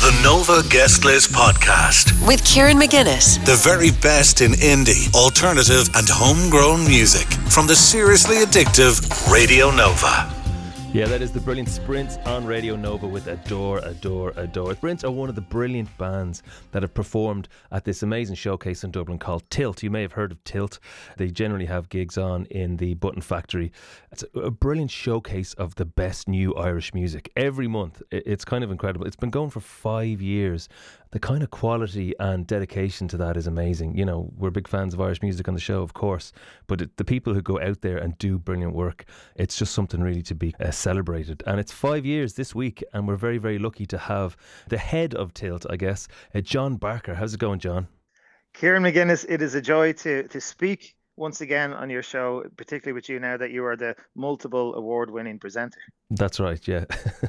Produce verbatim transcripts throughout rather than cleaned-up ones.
The Nova Guest List Podcast with Kieran McGuinness. The very best in indie, alternative and homegrown music from the seriously addictive Radio Nova. Yeah, that is the brilliant Sprints on Radio Nova with Adore, Adore, Adore. Sprints are one of the brilliant bands that have performed at this amazing showcase in Dublin called Tilt. You may have heard of Tilt. They generally have gigs on in the Button Factory. It's a brilliant showcase of the best new Irish music. Every month, it's kind of incredible. It's been going for five years. The kind of quality and dedication to that is amazing. You know, we're big fans of Irish music on the show, of course, but it, the people who go out there and do brilliant work, it's just something really to be uh, celebrated. And it's five years this week, and we're very, very lucky to have the head of Tilt, I guess, uh, John Barker. How's it going, John? Kieran McGuinness, it is a joy to to speak once again on your show, particularly with you now that you are the multiple award-winning presenter. That's right, yeah.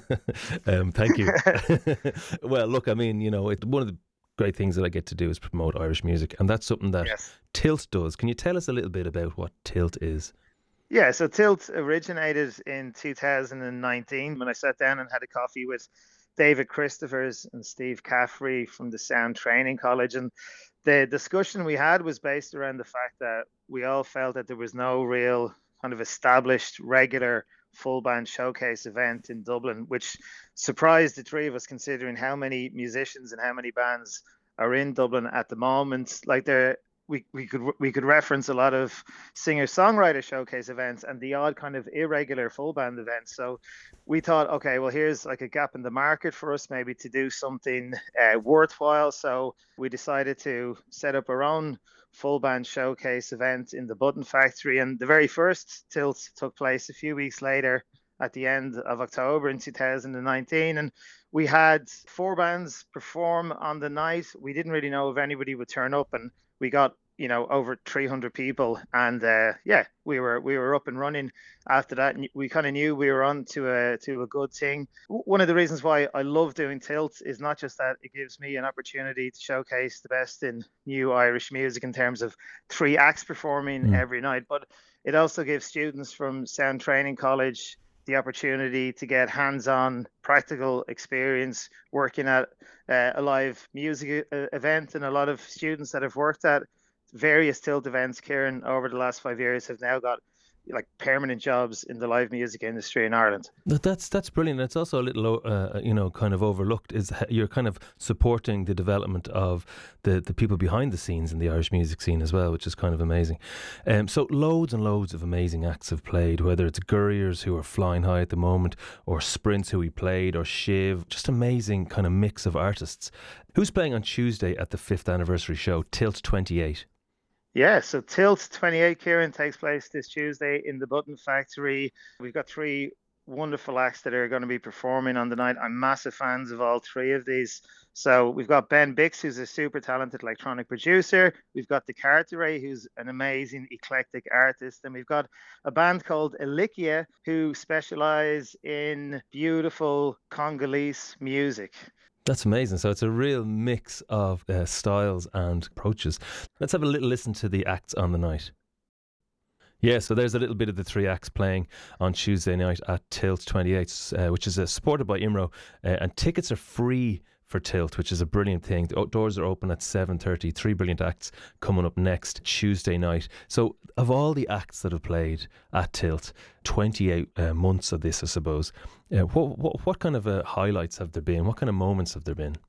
um, thank you. Well, look, I mean, you know, it, one of the great things that I get to do is promote Irish music, and that's something that yes. Tilt does. Can you tell us a little bit about what Tilt is? Yeah, so Tilt originated in two thousand nineteen when I sat down and had a coffee with David Christophers and Steve Caffrey from the Sound Training College, and the discussion we had was based around the fact that we all felt that there was no real kind of established regular full band showcase event in Dublin, which surprised the three of us considering how many musicians and how many bands are in Dublin at the moment. Like there, we, we could we could reference a lot of singer-songwriter showcase events and the odd kind of irregular full band events. So we thought, okay, well, here's like a gap in the market for us maybe to do something uh, worthwhile. So we decided to set up our own full band showcase event in the Button Factory. And the very first Tilt took place a few weeks later at the end of October in two thousand nineteen. And we had four bands perform on the night. We didn't really know if anybody would turn up, and we got, you know, over three hundred people, and uh, yeah, we were we were up and running after that, and we kind of knew we were on to a to a good thing. One of the reasons why I love doing Tilt is not just that it gives me an opportunity to showcase the best in new Irish music in terms of three acts performing mm. every night, but it also gives students from Sound Training College the opportunity to get hands-on practical experience working at uh, a live music event. And a lot of students that have worked at various Tilt events, Kieran, over the last five years have now got like permanent jobs in the live music industry in Ireland. That's that's brilliant. It's also a little, uh, you know, kind of overlooked. Is you're kind of supporting the development of the, the people behind the scenes in the Irish music scene as well, which is kind of amazing. Um, so loads and loads of amazing acts have played, whether it's Gurriers, who are flying high at the moment, or Sprints, who we played, or Shiv. Just amazing kind of mix of artists. Who's playing on Tuesday at the fifth anniversary show, Tilt twenty-eight? Yeah, so Tilt twenty-eight, Kieran, takes place this Tuesday in the Button Factory. We've got three wonderful acts that are going to be performing on the night. I'm massive fans of all three of these. So we've got Ben Bix, who's a super talented electronic producer. We've got the Carteret, who's an amazing eclectic artist. And we've got a band called Elikia, who specialize in beautiful Congolese music. That's amazing. So it's a real mix of uh, styles and approaches. Let's have a little listen to the acts on the night. Yeah, so there's a little bit of the three acts playing on Tuesday night at Tilt twenty-eight, uh, which is uh, supported by IMRO, uh, and tickets are free for Tilt, which is a brilliant thing. The doors are open at seven thirty. Three brilliant acts coming up next Tuesday night. So of all the acts that have played at Tilt, twenty-eight uh, months of this, I suppose, uh, what, what what kind of uh, highlights have there been? What kind of moments have there been?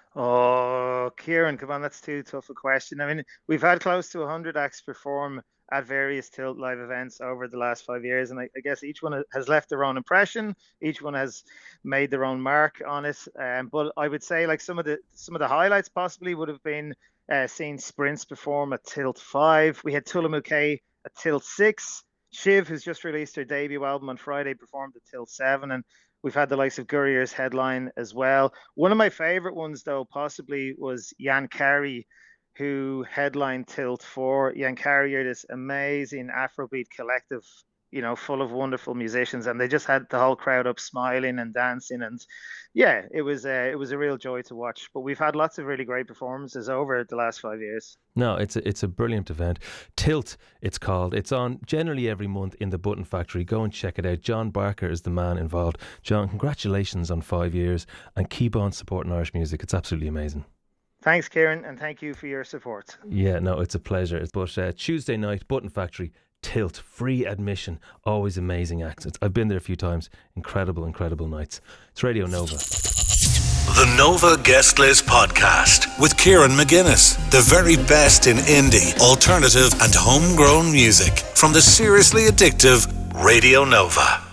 Oh, Kieran, come on, that's too tough a question. I mean, we've had close to one hundred acts perform at various Tilt live events over the last five years. And I, I guess each one has left their own impression. Each one has made their own mark on it. Um, but I would say like some of the some of the highlights possibly would have been uh, seeing Sprints perform at Tilt five. We had Tullamuke at Tilt six. Shiv, who's just released her debut album on Friday, performed at Tilt seven. And we've had the likes of Gurriers headline as well. One of my favorite ones, though, possibly was Jan Carey, who headlined Tilt four. Jan Carey are this amazing Afrobeat collective you know, full of wonderful musicians, and they just had the whole crowd up smiling and dancing, and yeah, it was uh, it was a real joy to watch. But we've had lots of really great performances over the last five years. No, it's a, it's a brilliant event. Tilt, it's called. It's on generally every month in the Button Factory. Go and check it out. John Barker is the man involved. John, congratulations on five years and keep on supporting Irish music. It's absolutely amazing. Thanks, Kieran, and thank you for your support. Yeah, no, it's a pleasure. But uh, Tuesday night, Button Factory, Tilt, free admission, always amazing acts. I've been there a few times. Incredible, incredible nights. It's Radio Nova. The Nova Guest List Podcast with Kieran McGuinness. The very best in indie, alternative and homegrown music from the seriously addictive Radio Nova.